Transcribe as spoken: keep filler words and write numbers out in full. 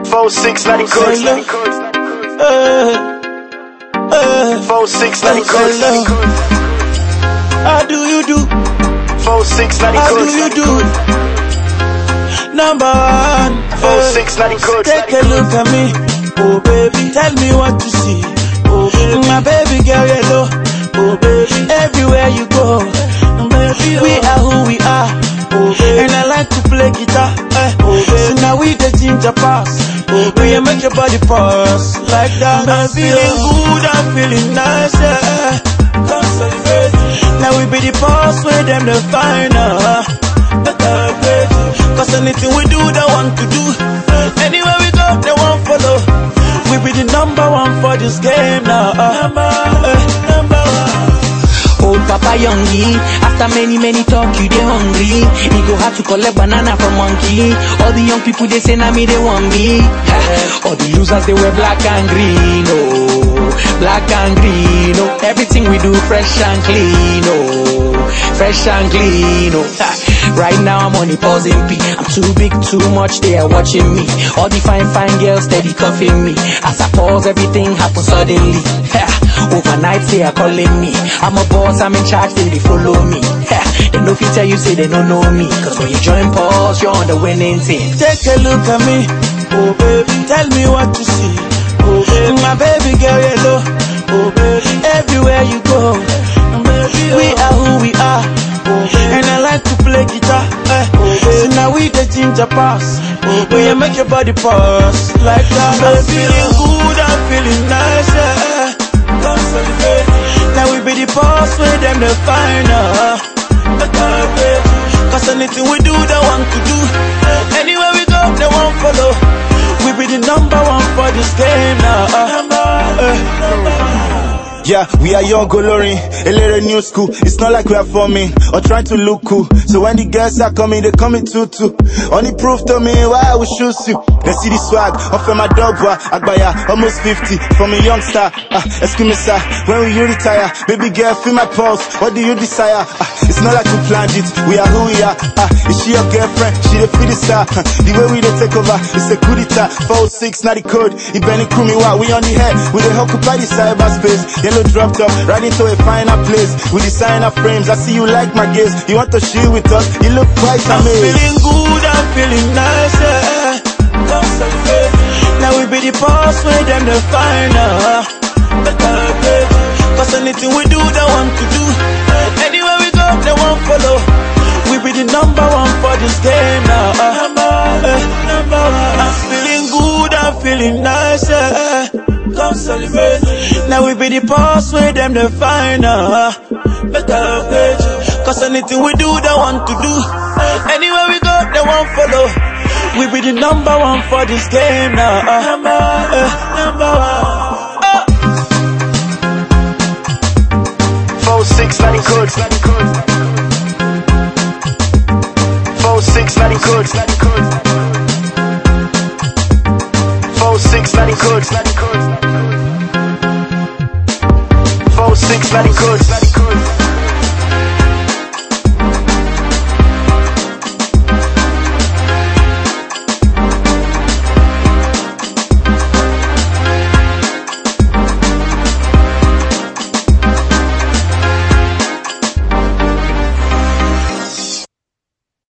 Four six not it good. Four six not it good. How do you do? Four six not it How good. do you do? Number one. Four six not it good. Take a look at me, oh baby. Tell me what you see, oh baby. My baby girl yellow, oh baby. Everywhere you go, baby, we are who we are, oh baby. And I like to play guitar, eh, oh baby. So now we the ginger pass, oh baby. You make your body pass like that. I'm feeling good, I'm feeling nice, yeah. Come celebrate. Now we be the boss where them the final. Cause anything we do, they want to do. Anywhere we go, they want follow. We be the number one for this game now. Number, uh, number one. Old Papa Youngie, after many, many talk, you they hungry. You go have to collect banana from monkey. All the young people, they say, now me, they want me. All the losers, they wear black and green, oh. Black and green, oh. Everything we do, fresh and clean, oh. Fresh and clean, oh. Right now, I'm on the pausing P. I'm too big, too much, they are watching me. All the fine, fine girls, steady cuffing me. As I pause, everything happens suddenly. Overnight, they are calling me. I'm a boss, I'm in charge, they, they follow me. They know if you tell you, say they don't know me. Cause when you join pause, you're on the winning team. Take a look at me, oh baby. Tell me what you see, oh baby. My baby girl yellow, oh baby. Everywhere you go, baby, we are who we are, oh baby. And I like to play guitar, eh, oh baby. So now we the ginger pass, oh baby. You make your body pass like that. I'm feeling good, I'm feeling nice, yeah. Come celebrate. Now we be the boss where them the final. Cause anything we do, they want to do. Anywhere we go, they want follow. We be the number one for this game now. Yeah, we are young, coloring, a little new school. It's not like we are forming or trying to look cool. So when the girls are coming, they coming too too. Only proof to me why I will shoot you. They see the swag, offer my dog, Agbaya, almost fifty. From a youngster, ah, excuse me sir, when will you retire? Baby girl, feel my pulse, what do you desire? Ah, it's not like we planned it, we are who we are. Ah, is she your girlfriend? She the pretty star. Ah, the way we they take over, it's a coup d'etat. Four six, not the code. It Benny Kumiwa, we on the head, we they occupy the cyberspace. Yellow dropped up, right into a finer place. We design our frames, I see you like my gaze. You want to share with us, you look quite I'm amazing. feeling good, I'm feeling nice, yeah. Come celebrate. Now we be the boss where them the final. Cause anything we do, they want to do. Anywhere we go, they want follow. We be the number one for this game now. Number one. I'm feeling good, I'm feeling nice, yeah. Come celebrate. Now we be the boss where them the final. Cause anything we do, they want to do. Anywhere we go, they want follow. We be the number one for this game now. Number one. Four six not it good. Four six not it good. Four six not it good. Four six not it good.